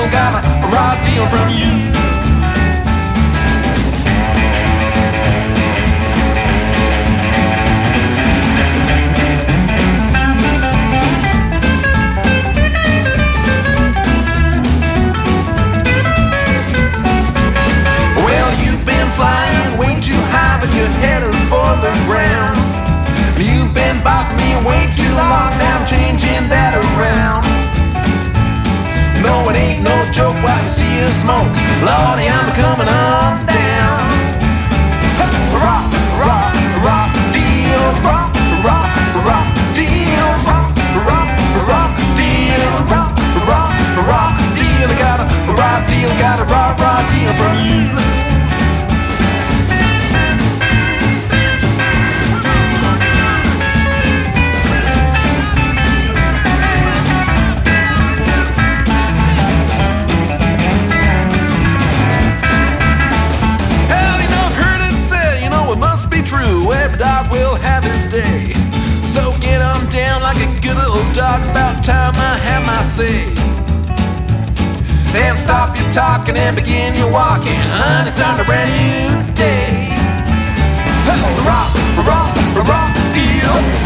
deal, got a raw deal from you. Well, you've been flying way too high, but you're headed for the ground. You've been bossing me way too long, now I'm changing that around. No, it ain't no joke while you see you smoke. Lordy, I'm coming on down. Rock, rock, rock, deal, rock, rock, rock, deal, rock, rock, rock, deal, rock, rock, rock, deal. I got a raw deal, got a raw, raw deal from you. Every dog will have his day. So get on down like a good little dog. It's about time I have my say. Then stop your talking and begin your walking. Honey, it's on a brand new day. Rock, rock, rock, deal.